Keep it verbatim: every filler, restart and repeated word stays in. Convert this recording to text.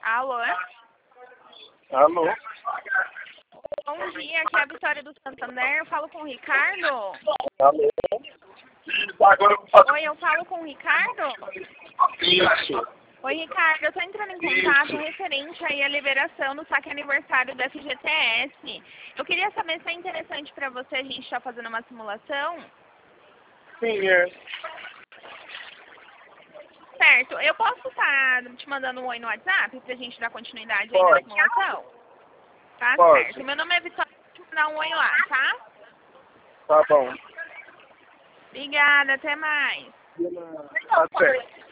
Alô? Alô? Bom dia, aqui é a Vitória do Santander. Eu falo com o Ricardo? Alô? Oi, eu falo com o Ricardo? Isso. Oi, Ricardo, eu tô entrando em contato referente aí à liberação do saque aniversário do F G T S. Eu queria saber se é interessante para você a gente estar fazendo uma simulação. Sim, é. Certo, eu posso estar te mandando um oi no WhatsApp pra gente dar continuidade aí na Pode. simulação? Tá Pode. certo. Meu nome é Vitória, vou te mandar um oi lá, tá? Tá bom. Obrigada, até mais. Tá certo.